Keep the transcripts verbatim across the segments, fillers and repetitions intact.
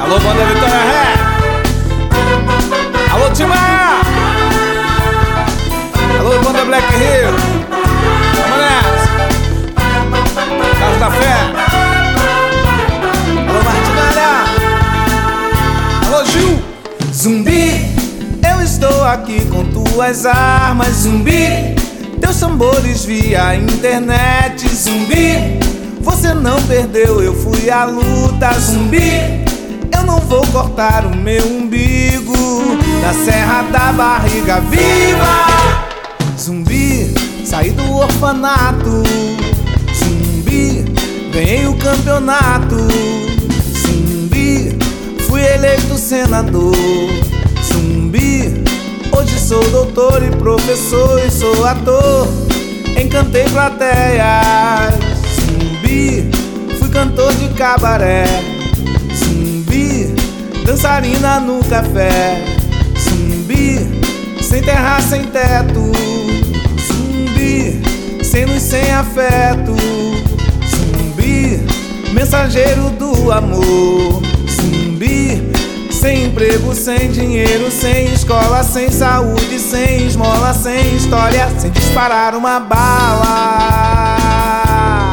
Alô, banda Vitória Ré. Alô, Timaya. Alô, banda Black Rio. Vamos nessa. Carlos da Fé. Alô, Martinalha. Alô, Gil. Zumbi, eu estou aqui com tuas armas. Zumbi, teus tambores via internet. Zumbi, você não perdeu, eu fui à luta. Zumbi, eu não vou cortar o meu umbigo da Serra da Barriga Viva. Zumbi, saí do orfanato. Zumbi, ganhei o campeonato. Zumbi, fui eleito senador. Zumbi, hoje sou doutor e professor e sou ator. Encantei plateias. Zumbi, fui cantor de cabaré. Zumbi, dançarina no café. Zumbi, sem terra, sem teto. Zumbi, sem luz, sem afeto. Zumbi, mensageiro do amor. Zumbi, sem emprego, sem dinheiro, sem escola, sem saúde, sem esmola, sem história, sem disparar uma bala.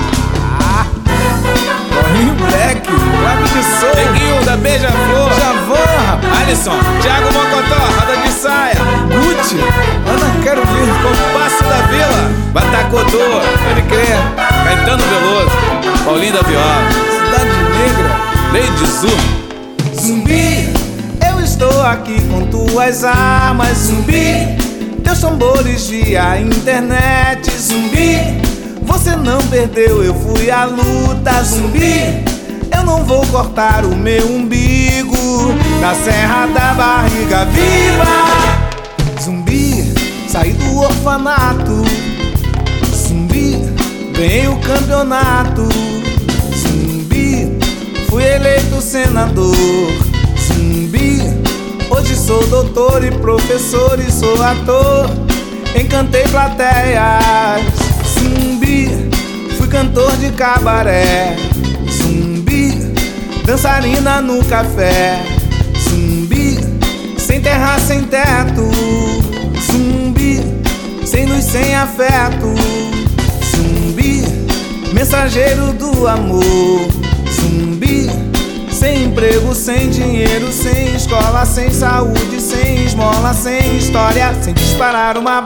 Corrinho Black, Flávio de Souza, Neguinho da Beija-Flor, Javon, Alisson, Thiago Mocotó, Roda de Saia, Gucci, Ana Quero Vir, Compasso da Vila, Batacotô, pode crer, Caetano Veloso, Paulinho da Viola, Cidade Negra, Lady Zu. Zumbi, eu estou aqui com tuas armas. Zumbi, teus tambores via internet. Zumbi, você não perdeu, eu fui à luta. Zumbi, eu não vou cortar o meu umbigo da Serra da Barriga Viva. Zumbi, saí do orfanato. Zumbi, ganhei o campeonato. Zumbi, fui eleito senador. Zumbi, hoje sou doutor e professor e sou ator. Encantei plateias. Zumbi, fui cantor de cabaré. Zumbi, dançarina no café. Zumbi, sem terra, sem teto. Zumbi, sem luz, sem afeto. Zumbi, mensageiro do amor. Zumbi, sem emprego, sem dinheiro, sem escola, sem saúde, sem esmola, sem história, sem disparar uma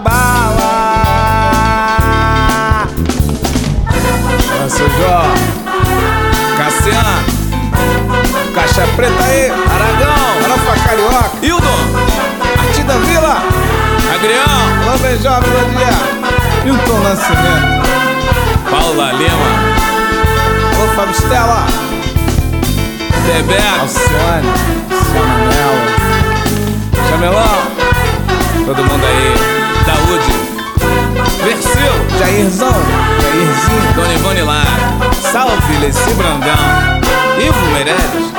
bala. Olha, seu Jó, Cassiano, Caixa Preta aí, Aragão, Farofa Carioca, Hildon, Arte da Vila, Agrião, Alô Beijão, Melodia, Hilton Nascimento, Paula Lima, Alô Fábio Stella, Bebeto, Alcione, Samuel, Jamelão, todo mundo aí, Daúde, Versilo, Jairzão, Jairzinho, Dona Ivone Lara, Salve Leci Brandão, Ivo Meirelles,